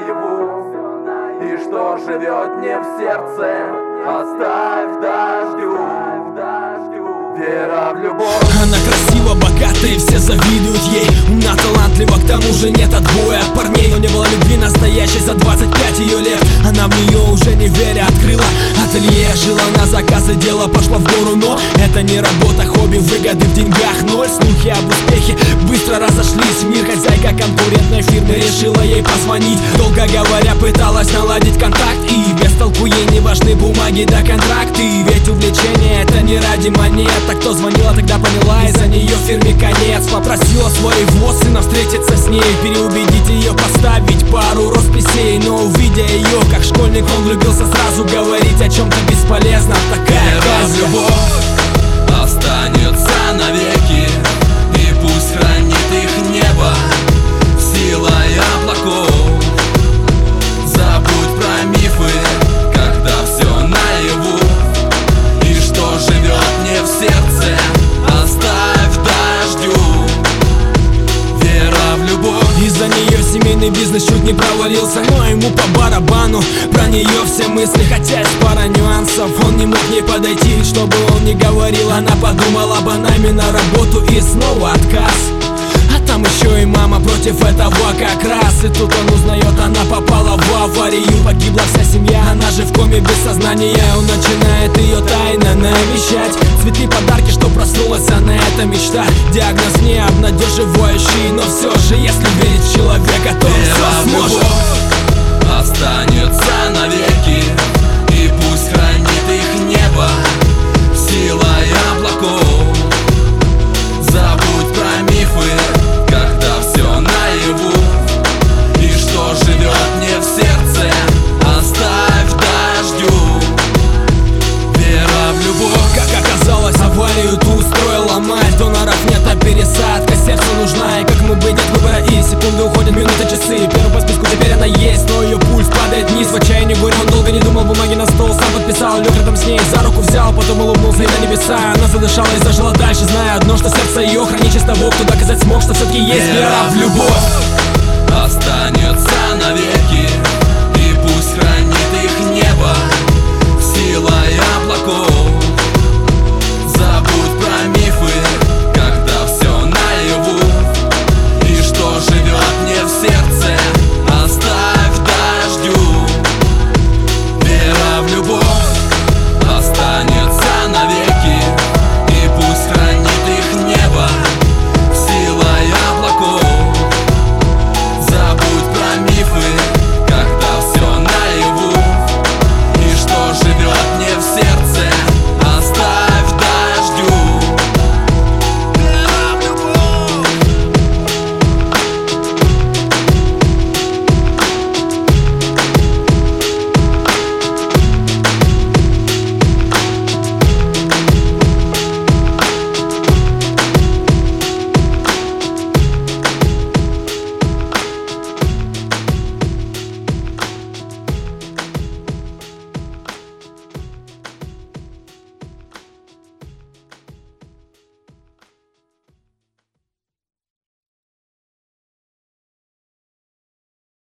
наяву, и что живет не в сердце, оставь дождю. Вера в любовь. Она красива, богата и все завидуют ей. Умна, талантлива, к тому же нет отбоя от парней. Но не было любви настоящей за 25 ее лет. Она в нее уже не веря открыла ателье. Жила на заказы, дело пошло в гору. Но это не работа, хобби, выгоды в деньгах ноль. Слухи об успехе быстро разошлись. Мир хозяйка конкурентной фирмы решила ей позвонить. Долго говоря, пыталась наладить контакт. И без толку ей не важны бумаги да контракты. Ведь увлечение это не ради монет. Так кто звонила, тогда поняла, из-за нее фирме конец. Попросила своего сына встретиться с ней, переубедить ее поставить пару росписей. Но увидя ее, как школьник, он влюбился сразу. Говорить о чем-то бесполезно, такая казнь. Любовь останется навеки, и пусть хранит их небо силой облаков. Забудь про мифы, когда все наяву, и что живет не в сердце, оставь дождю. Вера в любовь. Из-за нее семейный бизнес чуть не провалился, но ему по барабану. Про нее все мысли, хотя есть пара нюансов. Он не мог к ней подойти, чтобы он не говорил. Она подумала бы нами на работу и снова отказ. А там еще и мама против этого как раз. И тут он узнает, она попала в аварию. Погибла вся семья, она же в коме без сознания. Он начинает ее тайно навещать. Цветы, подарки, что проснулась она, это мечта. Диагноз не обнадеживающий, но все же, если верить в человека, то он все сможет. Останется навеки, и пусть хранит их небо силой облаков. Забудь про мифы, когда все наяву, и что живет не в сердце, оставь дождю. Вера в любовь. Как оказалось, аварию ту устроила мать. Доноров нет, а пересадка сердцу нужна. И как мы быть, нет выбора, и секунды уходят, минуты, часы. Первый по списку, теперь она есть, но ее пульс падает вниз. В отчаянии горе он долго не думал, бумаги на стол сам подписал. Лег рядом с ней, за руку взял, потом улыбнулся и на небеса. Она задышала и зажила дальше, зная одно, что сердце ее хранит чисто Бог. Туда доказать смог, что все-таки есть вера в любовь. Останется